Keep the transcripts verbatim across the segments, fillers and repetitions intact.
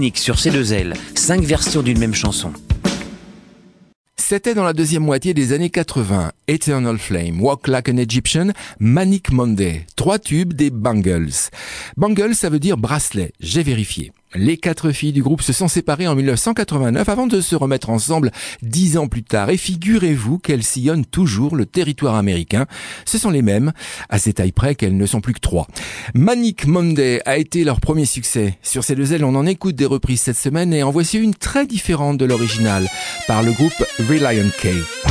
unique sur C deux L, cinq versions d'une même chanson. C'était dans la deuxième moitié des années quatre-vingts. Eternal Flame, Walk Like an Egyptian, Manic Monday. Trois tubes des Bangles. Bangles, ça veut dire bracelet. J'ai vérifié. Les quatre filles du groupe se sont séparées en dix-neuf cent quatre-vingt-neuf avant de se remettre ensemble dix ans plus tard. Et figurez-vous qu'elles sillonnent toujours le territoire américain. Ce sont les mêmes, à ces tailles près qu'elles ne sont plus que trois. Manic Monday a été leur premier succès. Sur C deux L, on en écoute des reprises cette semaine et en voici une très différente de l'original par le groupe Relient K.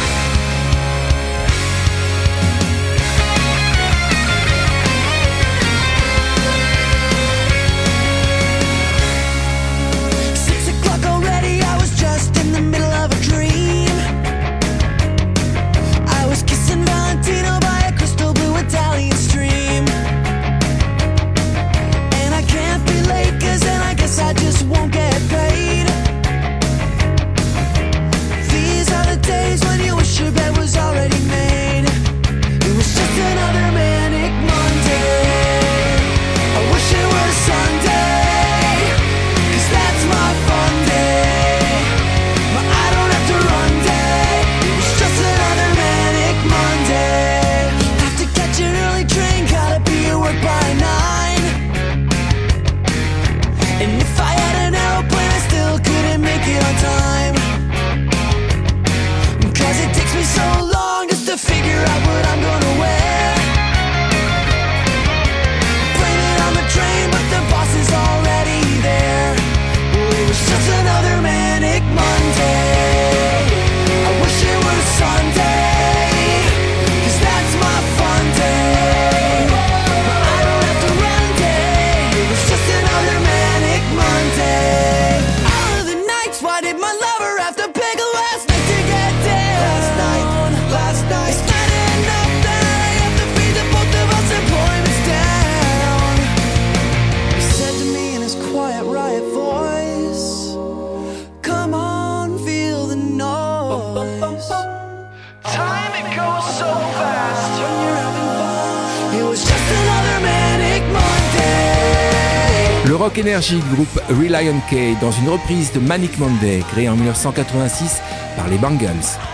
Le rock énergique groupe Relient K dans une reprise de Manic Monday créée en dix-neuf cent quatre-vingt-six par les Bangles.